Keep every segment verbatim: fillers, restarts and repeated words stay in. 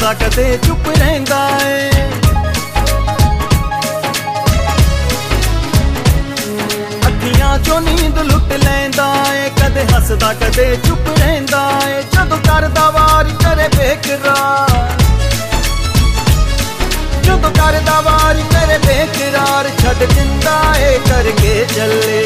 हसदा कदे चुप रहिंदा है। अखियां चों नींद लुट लैंदा है, कदे हसदा कदे चुप रहिंदा है। जदों करदा वार करे बेकरार, जदों करदा वार करे बेकरार, छड्ड दिंदा है करके चले।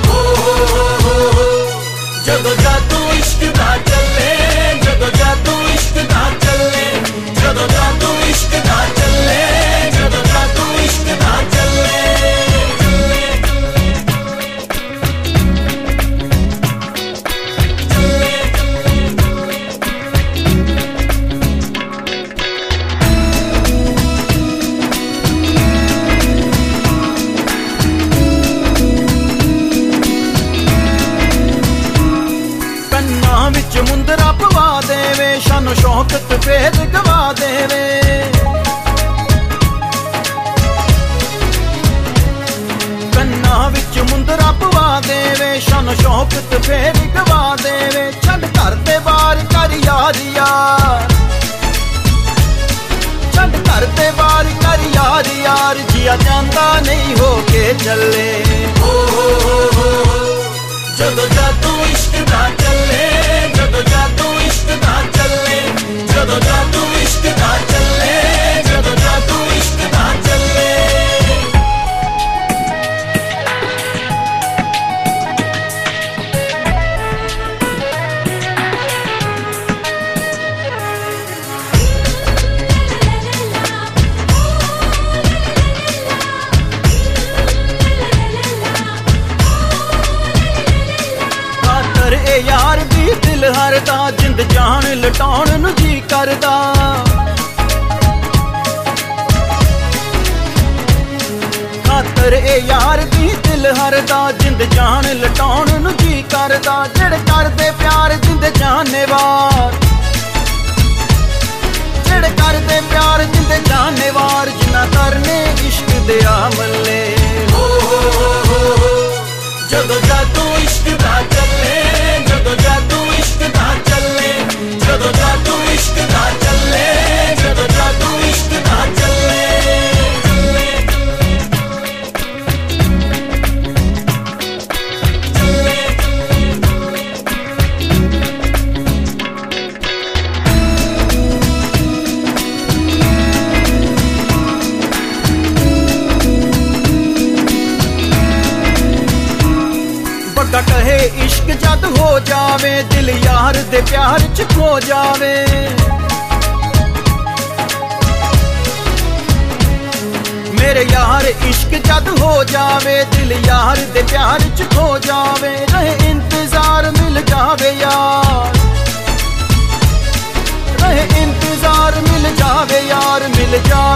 जदों जादू इश्क दा चले, जदों जादू इश्क दा चले, जदों जादू इश्क दा चले, जदों जादू इश्क दा चले। विच मुंदरा पवा देवे, शानो शौकत फेर गवा देवे। कन्ना विच मुंदरा पवा देवे, शानो शौकत फेर गवा देवे। छड्ड घर दे बार कर यार यार, छड्ड घर दे बार कर यार यार, जिया जांदा नहीं हो के चले। जदों जादू इश्क दा चले, जदों जादू इश्क दा चले, जदों जादू इश्क दा चले, जदों जादू इश्क दा चले। ए यार दी दिल हरदा, जिंद जान लटाउण नूं जी करदा। खातर ए यार दी दिल हरदा, जिंद जान लटाउण नूं जी करदा। जेड़े करदे प्यार जिंद जानेवार, जेड़े करदे प्यार जिंद जानेवार, जिन्ना करने इश्क दे आमले। जदों जादू इश्क दा चले, जदों जादू इश्क दा चले, जदों जादू इश्क दा चले, जदों जादू इश्क दा चले। बग्गा कहे इश्क जद हो जावे, दिल यार दे प्यार च खो जावे। मेरे यार इश्क जद हो जावे, दिल यार दे प्यार च खो जावे। रहे इंतजार मिल जावे यार, रहे इंतजार मिल जावे यार, मिल जावे